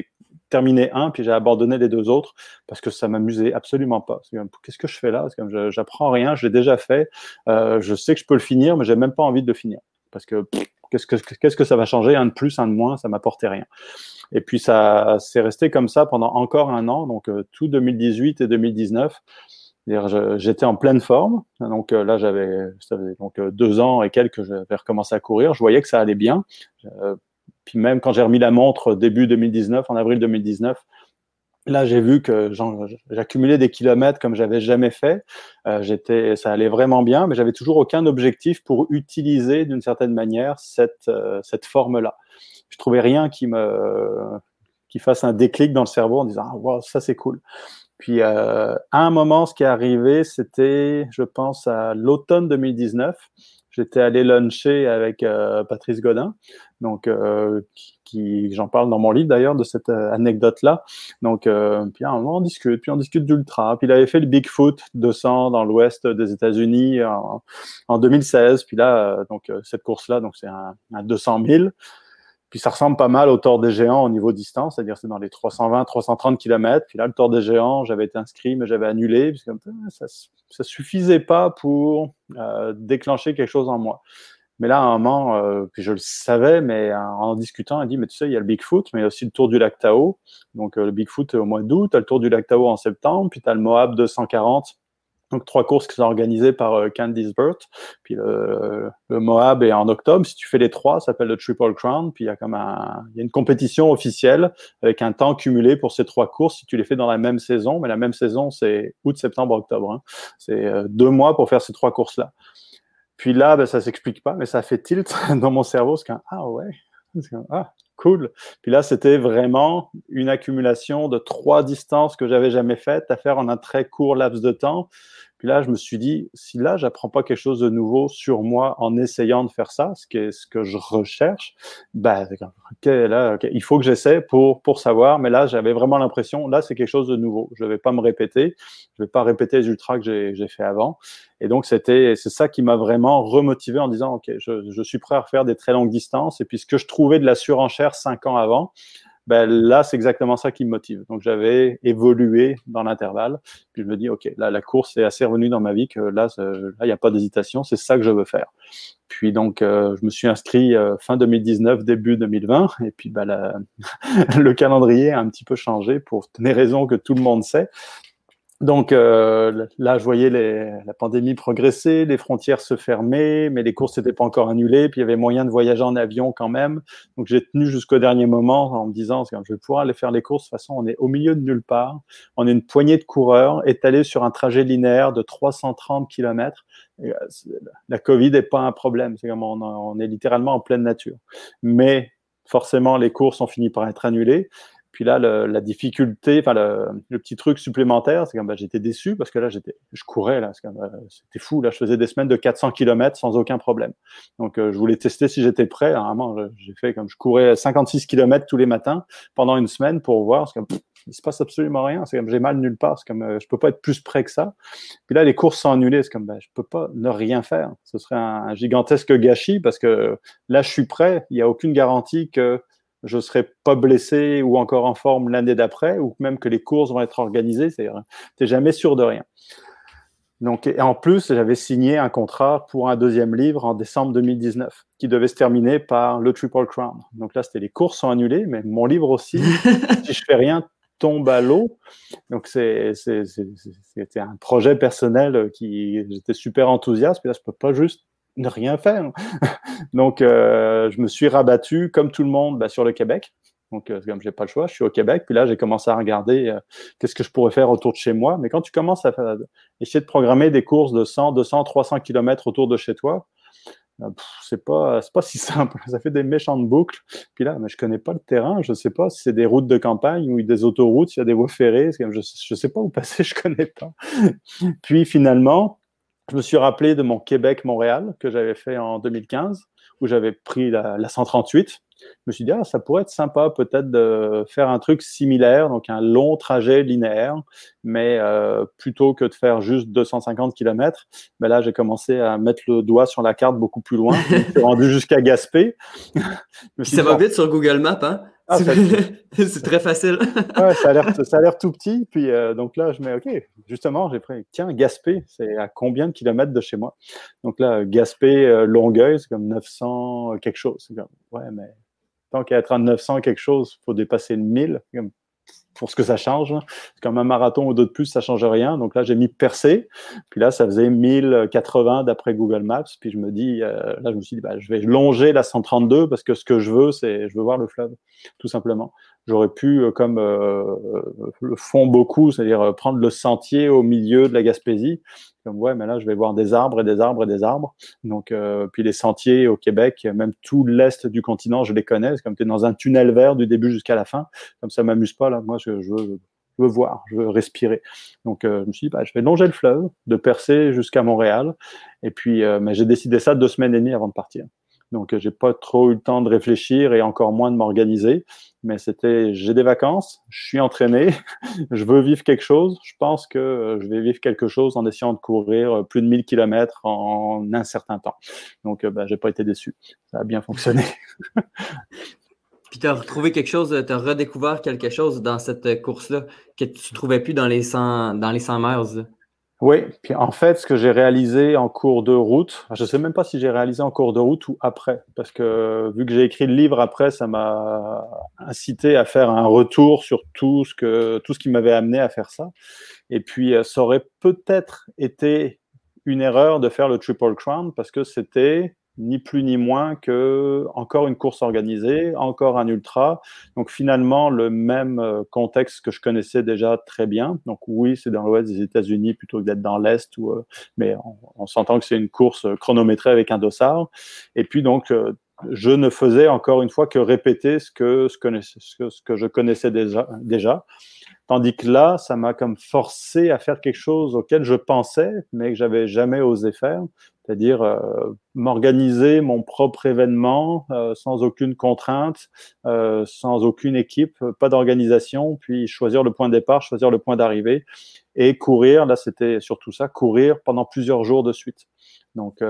terminé un, puis j'ai abandonné les deux autres parce que ça m'amusait absolument pas. Qu'est-ce que je fais là? C'est comme, j'apprends rien, je l'ai déjà fait, je sais que je peux le finir, mais j'ai même pas envie de le finir parce que qu'est-ce que ça va changer? Un de plus, un de moins, ça m'apportait rien. Et puis ça s'est resté comme ça pendant encore un an, donc tout 2018 et 2019. J'étais en pleine forme, donc là ça faisait donc 2 ans et quelques que j'avais recommencé à courir. Je voyais que ça allait bien. Puis même quand j'ai remis la montre début 2019, en avril 2019, là j'ai vu que j'accumulais des kilomètres comme j'avais jamais fait. Ça allait vraiment bien, mais j'avais toujours aucun objectif pour utiliser d'une certaine manière cette forme-là. Je trouvais rien qui fasse un déclic dans le cerveau en disant ah, wow, ça c'est cool. Puis à un moment, ce qui est arrivé, c'était, je pense, à l'automne 2019. J'étais allé luncher avec Patrice Godin, donc j'en parle dans mon livre d'ailleurs de cette anecdote-là. Donc puis à un moment, on discute d'ultra. Puis il avait fait le Bigfoot 200 dans l'ouest des États-Unis en 2016. Puis là, donc cette course-là, donc c'est un 200 000. Puis ça ressemble pas mal au Tour des Géants au niveau distance, c'est-à-dire c'est dans les 320-330 km. Puis là, le Tour des Géants, j'avais été inscrit, mais j'avais annulé, parce que ça suffisait pas pour déclencher quelque chose en moi. Mais là, à un moment, puis je le savais, mais en discutant, il dit, mais tu sais, il y a le Bigfoot, mais il y a aussi le Tour du lac Tao. Donc le Bigfoot au mois d'août, tu as le Tour du lac Tao en septembre, puis tu as le Moab 240. Donc, 3 courses qui sont organisées par Candice Burt. Puis le Moab est en octobre. Si tu fais les 3, ça s'appelle le Triple Crown. Puis il y a une compétition officielle avec un temps cumulé pour ces 3 courses si tu les fais dans la même saison. Mais la même saison, c'est août, septembre, octobre. Hein. C'est 2 mois pour faire ces 3 courses-là. Puis là, ça s'explique pas, mais ça fait tilt dans mon cerveau. C'est comme, ah ouais, ah, cool. Puis là, c'était vraiment une accumulation de 3 distances que j'avais jamais faites à faire en un très court laps de temps. Puis là, je me suis dit, si là, j'apprends pas quelque chose de nouveau sur moi en essayant de faire ça, ce que je recherche, il faut que j'essaie pour savoir. Mais là, j'avais vraiment l'impression, là, c'est quelque chose de nouveau. Je vais pas me répéter. Je vais pas répéter les ultras que j'ai fait avant. Et donc, c'est ça qui m'a vraiment remotivé en disant, OK, je suis prêt à refaire des très longues distances. Et puis, ce que je trouvais de la surenchère 5 ans avant, là, c'est exactement ça qui me motive. Donc, j'avais évolué dans l'intervalle. Puis, je me dis, OK, là, la course est assez revenue dans ma vie que là, il n'y a pas d'hésitation. C'est ça que je veux faire. Puis, donc, je me suis inscrit fin 2019, début 2020. Et puis, le calendrier a un petit peu changé pour des raisons que tout le monde sait. Donc là, je voyais la pandémie progresser, les frontières se fermer, mais les courses n'étaient pas encore annulées, puis il y avait moyen de voyager en avion quand même. Donc j'ai tenu jusqu'au dernier moment en me disant, je vais pouvoir aller faire les courses. De toute façon, on est au milieu de nulle part. On est une poignée de coureurs étalés sur un trajet linéaire de 330 km. Et, la Covid n'est pas un problème. C'est comme on est littéralement en pleine nature. Mais forcément, les courses ont fini par être annulées. Puis là, la difficulté, le petit truc supplémentaire, c'est que j'étais déçu parce que là, je courais, là, c'était fou. Là, je faisais des semaines de 400 km sans aucun problème. Donc, je voulais tester si j'étais prêt. Vraiment, j'ai fait comme je courais 56 km tous les matins pendant une semaine pour voir. Il se passe absolument rien. C'est comme j'ai mal nulle part. C'est comme je peux pas être plus près que ça. Puis là, les courses sont annulées. C'est comme je peux pas ne rien faire. Ce serait un gigantesque gâchis parce que là, je suis prêt. Il y a aucune garantie que je ne serai pas blessé ou encore en forme l'année d'après, ou même que les courses vont être organisées. Tu n'es jamais sûr de rien. Donc, et en plus, j'avais signé un contrat pour un 2e livre en décembre 2019, qui devait se terminer par le Triple Crown. Donc là, les courses sont annulées, mais mon livre aussi, si je fais rien, tombe à l'eau. Donc, c'était un projet personnel j'étais super enthousiaste. Puis là, je peux pas juste ne rien faire. Donc, je me suis rabattu, comme tout le monde, sur le Québec. Donc, comme j'ai pas le choix, je suis au Québec. Puis là, j'ai commencé à regarder qu'est-ce que je pourrais faire autour de chez moi. Mais quand tu commences à essayer de programmer des courses de 100, 200, 300 km autour de chez toi, c'est pas si simple. Ça fait des méchantes boucles. Puis là, mais je connais pas le terrain. Je sais pas si c'est des routes de campagne ou des autoroutes, s'il y a des voies ferrées. Je sais pas où passer, je connais pas. Puis finalement, je me suis rappelé de mon Québec-Montréal que j'avais fait en 2015, où j'avais pris la 138. Je me suis dit, ça pourrait être sympa peut-être de faire un truc similaire, donc un long trajet linéaire, mais plutôt que de faire juste 250 km, là, j'ai commencé à mettre le doigt sur la carte beaucoup plus loin. Je me suis rendu jusqu'à Gaspé. Ça va vite sur Google Maps, hein? Ah, ça, C'est très facile. ouais, ça a l'air tout petit. Puis donc là, je mets OK. Justement, j'ai pris, tiens, Gaspé, c'est à combien de kilomètres de chez moi? Donc là, Gaspé, Longueuil, c'est comme 900 quelque chose. C'est comme, ouais, mais tant qu'à être à 900 quelque chose, il faut dépasser le 1000. Comme, pour ce que ça change. C'est comme un marathon ou deux de plus, ça change rien. Donc là, j'ai mis Percé. Puis là, ça faisait 1080 d'après Google Maps. Puis je me suis dit, bah, je vais longer la 132 parce que ce que je veux, je veux voir le fleuve, tout simplement. J'aurais pu, comme le font beaucoup, c'est-à-dire prendre le sentier au milieu de la Gaspésie. Comme, ouais, mais là, je vais voir des arbres et des arbres et des arbres. Donc, puis les sentiers au Québec, même tout l'est du continent, je les connais. C'est comme tu es dans un tunnel vert du début jusqu'à la fin. Comme ça m'amuse pas, là. Moi, je veux voir, je veux respirer. Donc, je me suis dit, bah, je vais longer le fleuve, de Percé jusqu'à Montréal. Et puis, mais j'ai décidé ça 2 semaines et demie avant de partir. Donc, j'ai pas trop eu le temps de réfléchir et encore moins de m'organiser. Mais j'ai des vacances, je suis entraîné, je veux vivre quelque chose. Je pense que je vais vivre quelque chose en essayant de courir plus de 1000 kilomètres en un certain temps. Donc, bah, j'ai pas été déçu. Ça a bien fonctionné. Puis tu as retrouvé quelque chose, tu as redécouvert quelque chose dans cette course-là que tu ne trouvais plus dans les 100 miles. Là. Oui, puis en fait, ce que j'ai réalisé en cours de route, je ne sais même pas si j'ai réalisé en cours de route ou après, parce que vu que j'ai écrit le livre après, ça m'a incité à faire un retour sur tout ce qui m'avait amené à faire ça. Et puis, ça aurait peut-être été une erreur de faire le Triple Crown parce que c'était ni plus ni moins que encore une course organisée, encore un ultra. Donc finalement, le même contexte que je connaissais déjà très bien. Donc oui, c'est dans l'ouest des États-Unis plutôt que d'être dans l'est, mais on s'entend que c'est une course chronométrée avec un dossard. Et puis donc, je ne faisais encore une fois que répéter ce que je connaissais déjà. Tandis que là, ça m'a comme forcé à faire quelque chose auquel je pensais, mais que j'avais jamais osé faire, c'est-à-dire m'organiser mon propre événement sans aucune contrainte, sans aucune équipe, pas d'organisation, puis choisir le point de départ, choisir le point d'arrivée et courir. Là, c'était surtout ça, courir pendant plusieurs jours de suite. Donc,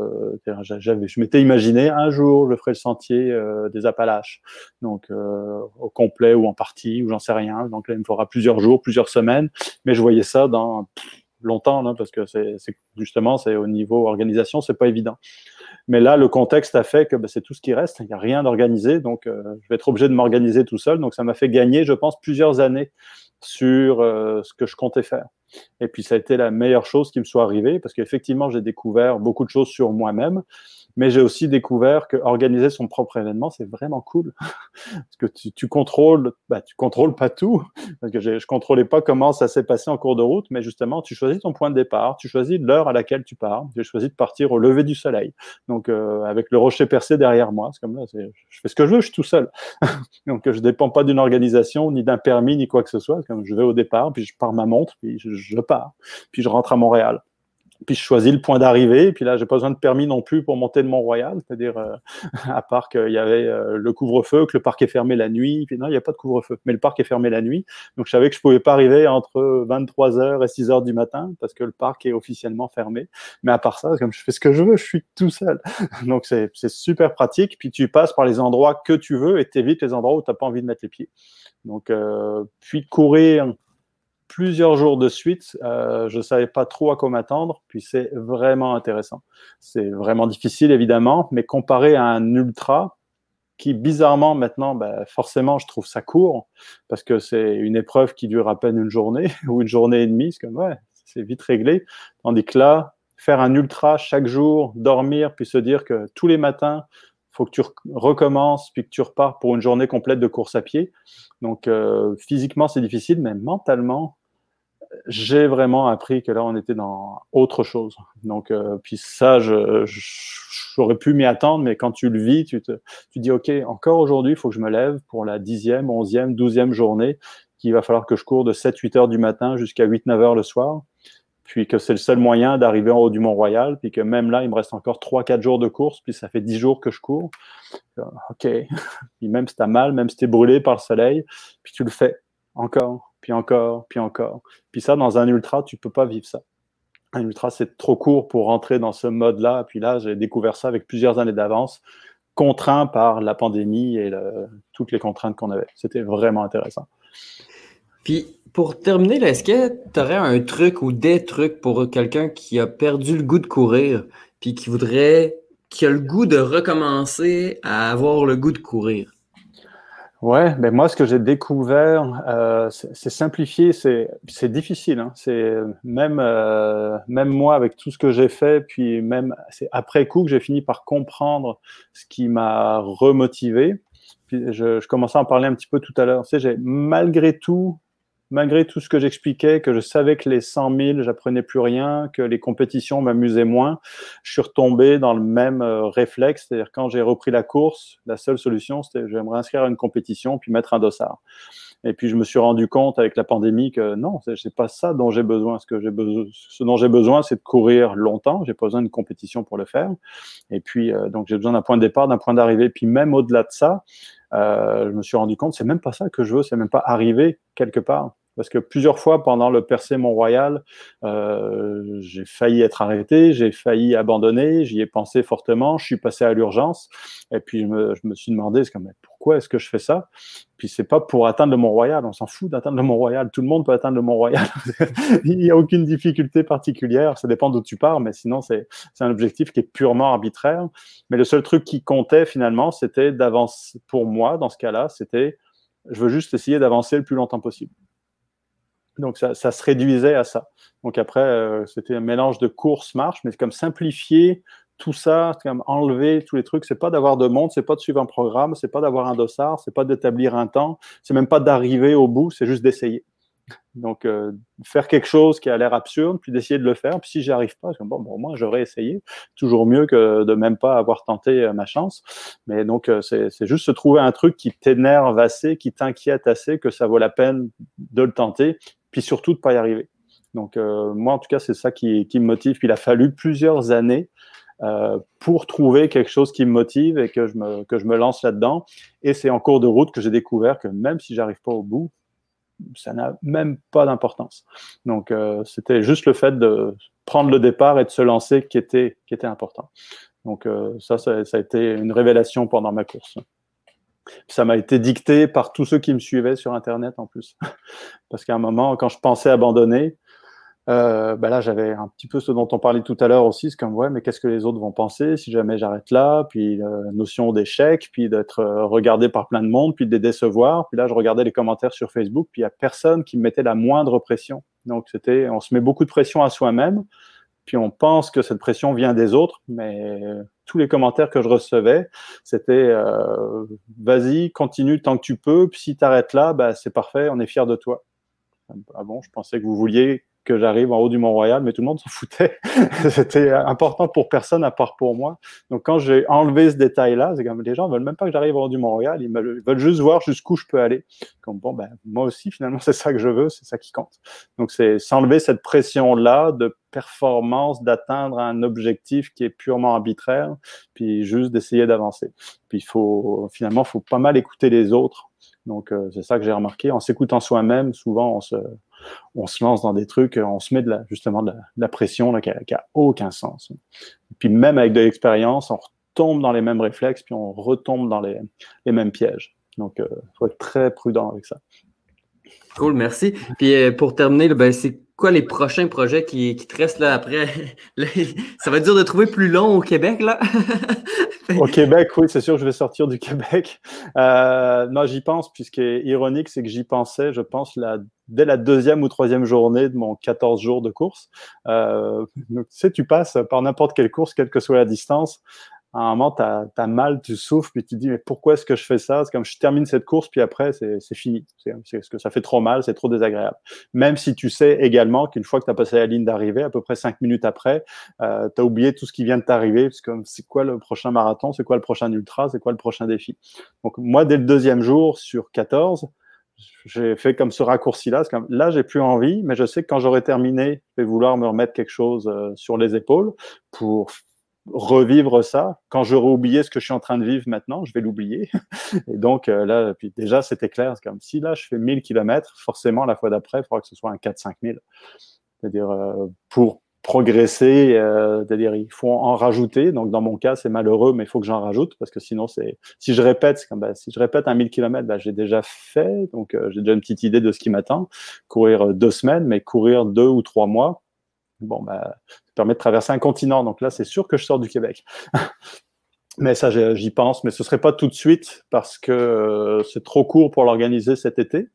je m'étais imaginé un jour, je ferai le sentier des Appalaches, donc au complet ou en partie, ou j'en sais rien. Donc là, il me faudra plusieurs jours, plusieurs semaines, mais je voyais ça dans longtemps, là, parce que justement, c'est au niveau organisation, c'est pas évident. Mais là, le contexte a fait que c'est tout ce qui reste. Il n'y a rien d'organisé, donc je vais être obligé de m'organiser tout seul. Donc ça m'a fait gagner, je pense, plusieurs années sur ce que je comptais faire. Et puis ça a été la meilleure chose qui me soit arrivée parce qu'effectivement, j'ai découvert beaucoup de choses sur moi-même, mais j'ai aussi découvert que organiser son propre événement, c'est vraiment cool. Parce que tu contrôles pas tout. Parce que je contrôlais pas comment ça s'est passé en cours de route, mais justement, tu choisis ton point de départ, tu choisis l'heure à laquelle tu pars. J'ai choisi de partir au lever du soleil. Donc, avec le rocher percé derrière moi, c'est comme là, je fais ce que je veux, je suis tout seul. Donc, je dépends pas d'une organisation, ni d'un permis, ni quoi que ce soit. Comme je vais au départ, puis je pars ma montre, puis je pars. Puis je rentre à Montréal. Puis je choisis le point d'arrivée. Puis là, j'ai pas besoin de permis non plus pour monter le Mont-Royal. C'est-à-dire, à part qu'il y avait le couvre-feu, que le parc est fermé la nuit. Puis non, il n'y a pas de couvre-feu. Mais le parc est fermé la nuit. Donc, je savais que je pouvais pas arriver entre 23h et 6h du matin parce que le parc est officiellement fermé. Mais à part ça, comme je fais ce que je veux, je suis tout seul. Donc, c'est super pratique. Puis tu passes par les endroits que tu veux et t'évites les endroits où tu n'as pas envie de mettre les pieds. Donc, puis courir plusieurs jours de suite, je savais pas trop à quoi m'attendre, puis c'est vraiment intéressant. C'est vraiment difficile, évidemment, mais comparé à un ultra, qui bizarrement maintenant, forcément, je trouve ça court, parce que c'est une épreuve qui dure à peine une journée, ou une journée et demie, c'est comme, ouais, c'est vite réglé. Tandis que là, faire un ultra chaque jour, dormir, puis se dire que tous les matins, faut que tu recommences, puis que tu repars pour une journée complète de course à pied. Donc, physiquement, c'est difficile, mais mentalement, j'ai vraiment appris que là, on était dans autre chose. Donc, puis ça, j'aurais pu m'y attendre, mais quand tu le vis, tu dis, OK, encore aujourd'hui, il faut que je me lève pour la 10e, 11e, 12e journée, qu'il va falloir que je cours de 7-8 heures du matin jusqu'à 8-9 heures le soir, puis que c'est le seul moyen d'arriver en haut du Mont-Royal, puis que même là, il me reste encore 3-4 jours de course, puis ça fait 10 jours que je cours. OK. Puis même si t'as mal, même si t'es brûlé par le soleil, puis tu le fais encore, puis encore, puis encore. Puis ça, dans un ultra, tu peux pas vivre ça. Un ultra, c'est trop court pour rentrer dans ce mode-là. Puis là, j'ai découvert ça avec plusieurs années d'avance. contraint par la pandémie et toutes les contraintes qu'on avait. C'était vraiment intéressant. Puis, pour terminer, là, est-ce que tu aurais un truc ou des trucs pour quelqu'un qui a perdu le goût de courir, puis qui a le goût de recommencer à avoir le goût de courir? Ouais, ben moi, ce que j'ai découvert, c'est simplifié, c'est difficile. Hein. C'est même moi, avec tout ce que j'ai fait, puis même c'est après coup que j'ai fini par comprendre ce qui m'a remotivé. Puis je commençais à en parler un petit peu tout à l'heure. Tu sais, malgré tout ce que j'expliquais, que je savais que les 100 000, j'apprenais plus rien, que les compétitions m'amusaient moins, je suis retombé dans le même réflexe. C'est-à-dire, quand j'ai repris la course, la seule solution, c'était j'aimerais inscrire à une compétition puis mettre un dossard. Et puis, je me suis rendu compte avec la pandémie que non, c'est pas ça dont j'ai besoin. Ce dont j'ai besoin, c'est de courir longtemps. J'ai pas besoin d'une compétition pour le faire. Et puis, donc, j'ai besoin d'un point de départ, d'un point d'arrivée. Puis, même au-delà de ça, je me suis rendu compte, c'est même pas ça que je veux, c'est même pas arriver quelque part. Parce que plusieurs fois pendant le Percé Mont-Royal, j'ai failli être arrêté, j'ai failli abandonner, j'y ai pensé fortement, je suis passé à l'urgence, et puis je me suis demandé, c'est comme, mais pourquoi est-ce que je fais ça? Puis c'est pas pour atteindre le Mont-Royal, on s'en fout d'atteindre le Mont-Royal, tout le monde peut atteindre le Mont-Royal, il n'y a aucune difficulté particulière, ça dépend d'où tu pars, mais sinon c'est un objectif qui est purement arbitraire. Mais le seul truc qui comptait finalement, c'était d'avancer, pour moi, dans ce cas-là, c'était, je veux juste essayer d'avancer le plus longtemps possible. Donc, ça se réduisait à ça. Donc, après, c'était un mélange de course-marche, mais c'est comme simplifier tout ça, c'est comme enlever tous les trucs. C'est pas d'avoir de montre, c'est pas de suivre un programme, c'est pas d'avoir un dossard, c'est pas d'établir un temps, c'est même pas d'arriver au bout, c'est juste d'essayer. Donc, faire quelque chose qui a l'air absurde, puis d'essayer de le faire. Puis si j'y arrive pas, bon, moi, j'aurais essayé. Toujours mieux que de même pas avoir tenté ma chance. Mais donc, c'est juste se trouver un truc qui t'énerve assez, qui t'inquiète assez, que ça vaut la peine de le tenter, puis surtout de pas y arriver. Donc, moi, en tout cas, c'est ça qui me motive. Puis il a fallu plusieurs années pour trouver quelque chose qui me motive et que je me lance là-dedans. Et c'est en cours de route que j'ai découvert que même si j'arrive pas au bout, ça n'a même pas d'importance. Donc, c'était juste le fait de prendre le départ et de se lancer qui était important. Donc, ça a été une révélation pendant ma course. Ça m'a été dicté par tous ceux qui me suivaient sur Internet en plus. Parce qu'à un moment, quand je pensais abandonner, là, j'avais un petit peu ce dont on parlait tout à l'heure aussi, c'est comme, ouais, mais qu'est-ce que les autres vont penser si jamais j'arrête là? Puis, notion d'échec, puis d'être regardé par plein de monde, puis de les décevoir. Puis là, je regardais les commentaires sur Facebook, puis il n'y a personne qui me mettait la moindre pression. Donc, on se met beaucoup de pression à soi-même, puis on pense que cette pression vient des autres, mais tous les commentaires que je recevais, c'était vas-y, continue tant que tu peux, puis si tu arrêtes là, c'est parfait, on est fiers de toi. Ah bon, je pensais que vous vouliez que j'arrive en haut du Mont-Royal, mais tout le monde s'en foutait. C'était important pour personne à part pour moi. Donc, quand j'ai enlevé ce détail-là, c'est comme les gens veulent même pas que j'arrive en haut du Mont-Royal, ils veulent juste voir jusqu'où je peux aller. Comme bon, moi aussi, finalement, c'est ça que je veux, c'est ça qui compte. Donc, c'est s'enlever cette pression-là de performance, d'atteindre un objectif qui est purement arbitraire, puis juste d'essayer d'avancer. Puis, faut pas mal écouter les autres. Donc, c'est ça que j'ai remarqué. En s'écoutant soi-même, souvent, on se lance dans des trucs, on se met justement de la pression là, qui a aucun sens. Et puis même avec de l'expérience, on retombe dans les mêmes réflexes, puis on retombe dans les mêmes pièges. Donc, il faut être très prudent avec ça. Cool, merci. Puis pour terminer, là, c'est quoi les prochains projets qui te restent là après? Là, ça va être dur de trouver plus long au Québec, là. Au Québec, oui, c'est sûr que je vais sortir du Québec. Non, j'y pense, puis ce qui est ironique, c'est que j'y pensais, je pense, dès la deuxième ou troisième journée de mon 14 jours de course. Donc, tu sais, tu passes par n'importe quelle course, quelle que soit la distance. À un moment, t'as mal, tu souffres, puis tu te dis, mais pourquoi est-ce que je fais ça? C'est comme je termine cette course, puis après, c'est fini. C'est parce que ça fait trop mal, c'est trop désagréable. Même si tu sais également qu'une fois que tu as passé la ligne d'arrivée, à peu près 5 minutes après, tu as oublié tout ce qui vient de t'arriver, parce que c'est quoi le prochain marathon, c'est quoi le prochain ultra, c'est quoi le prochain défi. Donc moi, dès le deuxième jour sur 14, j'ai fait comme ce raccourci-là. C'est comme, là, j'ai plus envie, mais je sais que quand j'aurai terminé, je vais vouloir me remettre quelque chose sur les épaules pour revivre ça. Quand j'aurai oublié ce que je suis en train de vivre maintenant, je vais l'oublier. Et donc là, puis déjà, c'était clair. C'est comme si là, je fais 1000 km, forcément, la fois d'après, il faudra que ce soit un 4-5 000. C'est-à-dire pour progresser, c'est-à-dire il faut en rajouter. Donc dans mon cas, c'est malheureux, mais il faut que j'en rajoute parce que sinon si je répète, si je répète un 1000 km, j'ai déjà fait, donc j'ai déjà une petite idée de ce qui m'attend. Courir 2 semaines, mais courir 2 ou 3 mois, ça permet de traverser un continent. Donc là, c'est sûr que je sors du Québec. Mais ça, j'y pense, mais ce serait pas tout de suite parce que c'est trop court pour l'organiser cet été.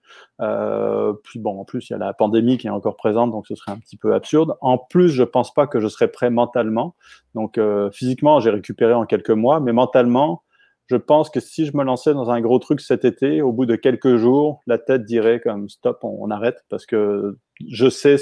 Puis bon, en plus, il y a la pandémie qui est encore présente, donc ce serait un petit peu absurde. En plus, je pense pas que je serais prêt mentalement. Donc physiquement, j'ai récupéré en quelques mois, mais mentalement, je pense que si je me lançais dans un gros truc cet été, au bout de quelques jours, la tête dirait comme stop, on arrête parce que je sais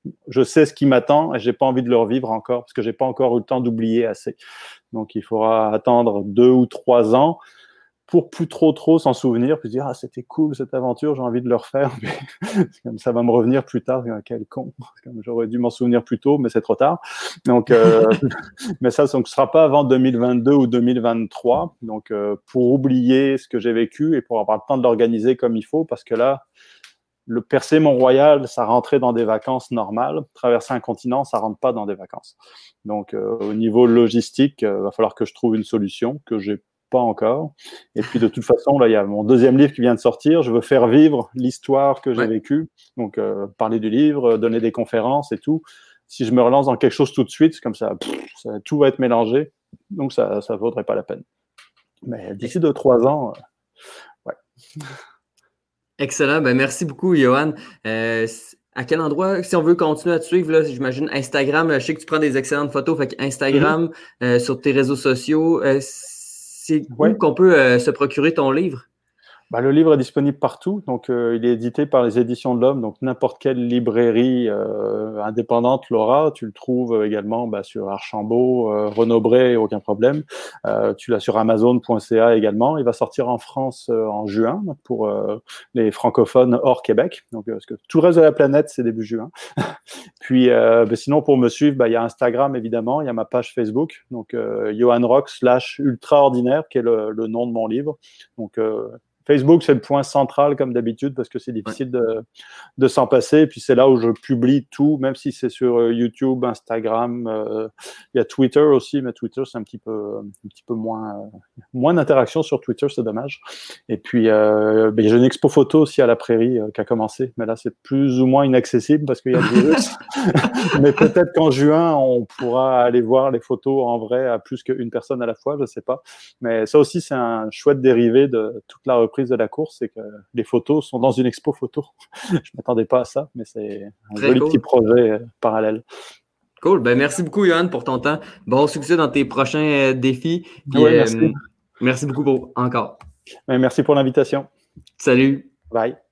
ce qui m'attend et j'ai pas envie de le revivre encore parce que j'ai pas encore eu le temps d'oublier assez. Donc, il faudra attendre 2 ou 3 ans pour plus trop s'en souvenir, puis dire, c'était cool cette aventure, j'ai envie de le refaire. Comme ça va me revenir plus tard, quel con. Comme j'aurais dû m'en souvenir plus tôt, mais c'est trop tard. Donc, mais ça, ce ne sera pas avant 2022 ou 2023. Donc, pour oublier ce que j'ai vécu et pour avoir le temps de l'organiser comme il faut, parce que là, le percer Mont-Royal, ça rentrait dans des vacances normales. Traverser un continent, ça rentre pas dans des vacances. Donc, au niveau logistique, va falloir que je trouve une solution que j'ai pas encore. Et puis, de toute façon, là, il y a mon deuxième livre qui vient de sortir. Je veux faire vivre l'histoire que j'ai vécue. Donc, parler du livre, donner des conférences et tout. Si je me relance dans quelque chose tout de suite, comme ça, tout va être mélangé. Donc, ça vaudrait pas la peine. Mais d'ici 2-3 ans, ouais. Excellent. Merci beaucoup, Johan. À quel endroit, si on veut continuer à te suivre, là, j'imagine Instagram, je sais que tu prends des excellentes photos, fait Instagram, sur tes réseaux sociaux, c'est où qu'on peut se procurer ton livre? Le livre est disponible partout, donc il est édité par les Éditions de l'Homme, donc n'importe quelle librairie indépendante l'aura. Tu le trouves également sur Archambault, Renaud-Bré, aucun problème. Tu l'as sur Amazon.ca également. Il va sortir en France en juin pour les francophones hors Québec, donc parce que tout le reste de la planète c'est début juin. Puis sinon pour me suivre, il y a Instagram évidemment, il y a ma page Facebook, donc Johan Rock /ultraordinaire qui est le nom de mon livre. Donc Facebook, c'est le point central comme d'habitude parce que c'est difficile de s'en passer. Et puis c'est là où je publie tout, même si c'est sur YouTube, Instagram. Il y a Twitter aussi, mais Twitter c'est un petit peu moins d'interaction sur Twitter, c'est dommage. Et puis j'ai une expo photo aussi à la Prairie qui a commencé, mais là c'est plus ou moins inaccessible parce qu'il y a le virus. Mais peut-être qu'en juin on pourra aller voir les photos en vrai à plus qu'une personne à la fois, je sais pas. Mais ça aussi c'est un chouette dérivé de toute la reprise de la course, c'est que les photos sont dans une expo photo. Je m'attendais pas à ça, mais c'est un joli petit projet parallèle. Cool. Merci beaucoup, Johan, pour ton temps. Bon succès dans tes prochains défis. Puis, merci. Merci beaucoup encore. Merci pour l'invitation. Salut. Bye.